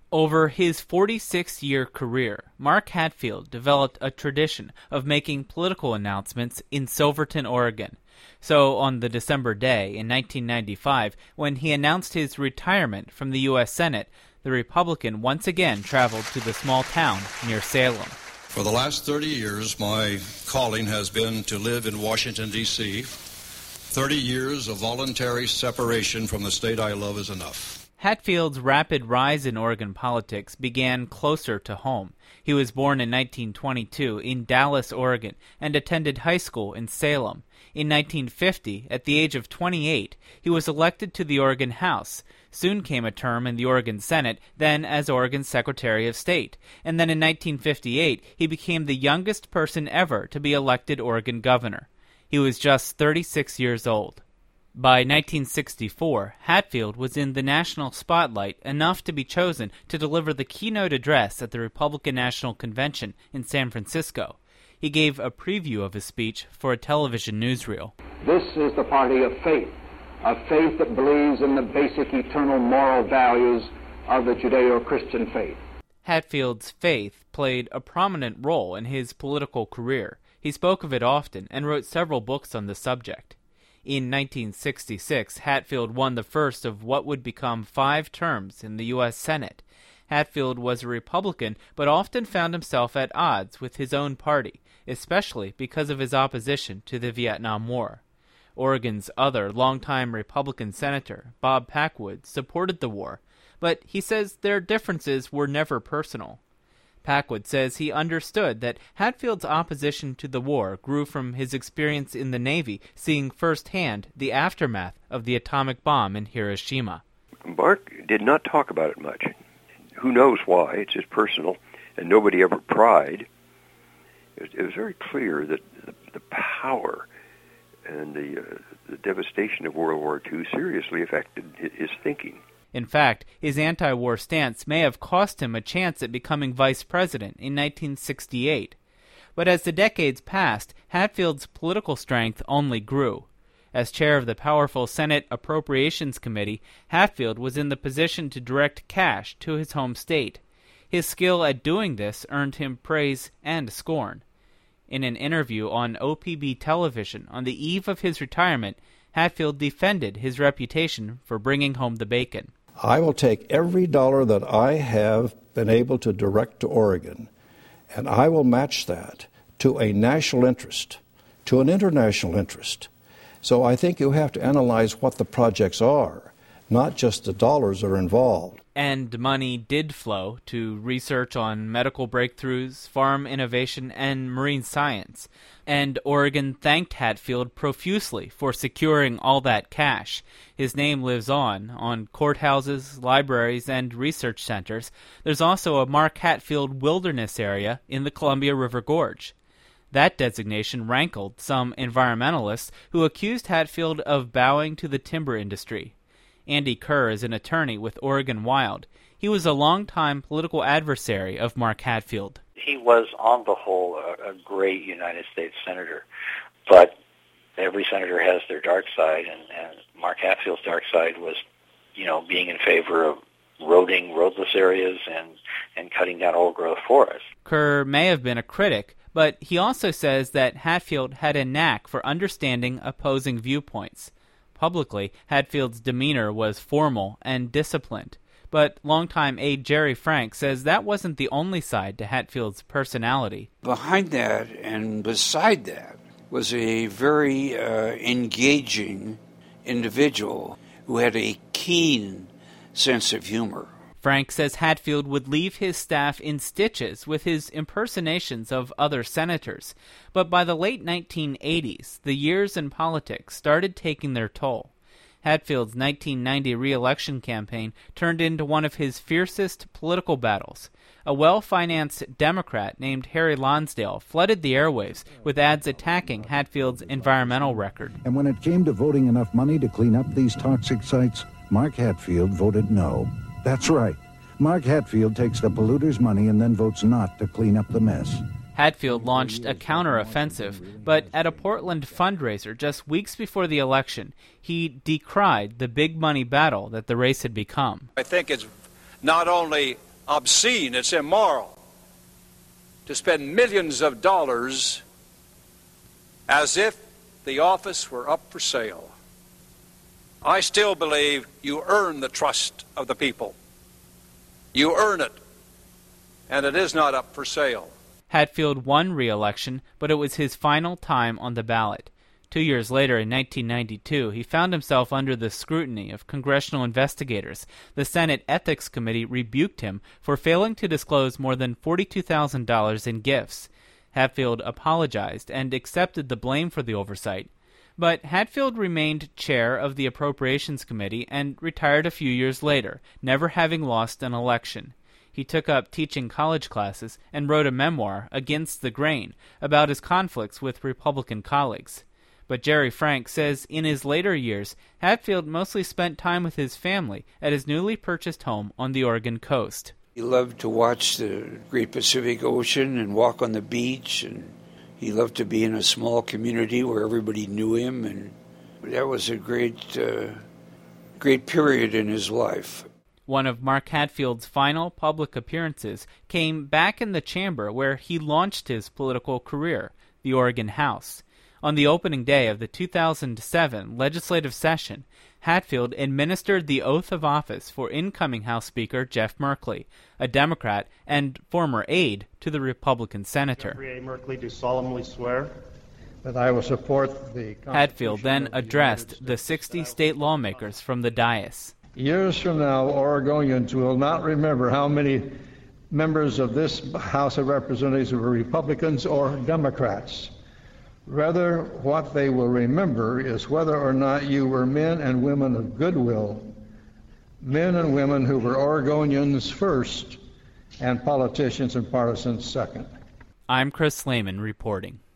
Over his 46-year career, Mark Hatfield developed a tradition of making political announcements in Silverton, Oregon. So on the December day in 1995, when he announced his retirement from the U.S. Senate, the Republican once again traveled to the small town near Salem. For the last 30 years, my calling has been to live in Washington, D.C. 30 years of voluntary separation from the state I love is enough. Hatfield's rapid rise in Oregon politics began closer to home. He was born in 1922 in Dallas, Oregon, and attended high school in Salem. In 1950, at the age of 28, he was elected to the Oregon House. Soon came a term in the Oregon Senate, then as Oregon's Secretary of State. And then in 1958, he became the youngest person ever to be elected Oregon governor. He was just 36 years old. By 1964, Hatfield was in the national spotlight enough to be chosen to deliver the keynote address at the Republican National Convention in San Francisco. He gave a preview of his speech for a television newsreel. This is the party of faith that believes in the basic eternal moral values of the Judeo-Christian faith. Hatfield's faith played a prominent role in his political career. He spoke of it often and wrote several books on the subject. In 1966, Hatfield won the first of what would become 5 terms in the U.S. Senate. Hatfield was a Republican, but often found himself at odds with his own party, especially because of his opposition to the Vietnam War. Oregon's other longtime Republican senator, Bob Packwood, supported the war, but he says their differences were never personal. Packwood says he understood that Hatfield's opposition to the war grew from his experience in the Navy, seeing firsthand the aftermath of the atomic bomb in Hiroshima. Mark did not talk about it much. Who knows why? It's just personal, and nobody ever pried. It was very clear that the power and the devastation of World War II seriously affected his thinking. In fact, his anti-war stance may have cost him a chance at becoming vice president in 1968. But as the decades passed, Hatfield's political strength only grew. As chair of the powerful Senate Appropriations Committee, Hatfield was in the position to direct cash to his home state. His skill at doing this earned him praise and scorn. In an interview on OPB television on the eve of his retirement, Hatfield defended his reputation for bringing home the bacon. I will take every dollar that I have been able to direct to Oregon, and I will match that to a national interest, to an international interest. So I think you have to analyze what the projects are, not just the dollars that are involved. And money did flow to research on medical breakthroughs, farm innovation, and marine science. And Oregon thanked Hatfield profusely for securing all that cash. His name lives on courthouses, libraries, and research centers. There's also a Mark Hatfield Wilderness Area in the Columbia River Gorge. That designation rankled some environmentalists who accused Hatfield of bowing to the timber industry. Andy Kerr is an attorney with Oregon Wild. He was a longtime political adversary of Mark Hatfield. He was, on the whole, a great United States senator. But every senator has their dark side, and Mark Hatfield's dark side was, being in favor of roading roadless areas and cutting down old-growth forests. Kerr may have been a critic, but he also says that Hatfield had a knack for understanding opposing viewpoints. Publicly, Hatfield's demeanor was formal and disciplined, but longtime aide Jerry Frank says that wasn't the only side to Hatfield's personality. Behind that and beside that was a very engaging individual who had a keen sense of humor. Frank says Hatfield would leave his staff in stitches with his impersonations of other senators. But by the late 1980s, the years in politics started taking their toll. Hatfield's 1990 re-election campaign turned into one of his fiercest political battles. A well-financed Democrat named Harry Lonsdale flooded the airwaves with ads attacking Hatfield's environmental record. And when it came to voting enough money to clean up these toxic sites, Mark Hatfield voted no. That's right. Mark Hatfield takes the polluters' money and then votes not to clean up the mess. Hatfield launched a counter-offensive, but at a Portland fundraiser just weeks before the election, he decried the big money battle that the race had become. I think it's not only obscene, it's immoral to spend millions of dollars as if the office were up for sale. I still believe you earn the trust of the people. You earn it, and it is not up for sale. Hatfield won re-election, but it was his final time on the ballot. 2 years later, in 1992, he found himself under the scrutiny of congressional investigators. The Senate Ethics Committee rebuked him for failing to disclose more than $42,000 in gifts. Hatfield apologized and accepted the blame for the oversight. But Hatfield remained chair of the Appropriations Committee and retired a few years later, never having lost an election. He took up teaching college classes and wrote a memoir, Against the Grain, about his conflicts with Republican colleagues. But Jerry Frank says in his later years, Hatfield mostly spent time with his family at his newly purchased home on the Oregon coast. He loved to watch the great Pacific Ocean and walk on the beach, and he loved to be in a small community where everybody knew him, and that was a great period in his life. One of Mark Hatfield's final public appearances came back in the chamber where he launched his political career, the Oregon House. On the opening day of the 2007 legislative session, Hatfield administered the oath of office for incoming House Speaker Jeff Merkley, a Democrat and former aide to the Republican senator. Jeffrey A. Merkley, do solemnly swear that I will support the Constitution. Hatfield then addressed the 60 state lawmakers from the dais. Years from now, Oregonians will not remember how many members of this House of Representatives were Republicans or Democrats. Rather, what they will remember is whether or not you were men and women of goodwill, men and women who were Oregonians first and politicians and partisans second. I'm Chris Lehman reporting.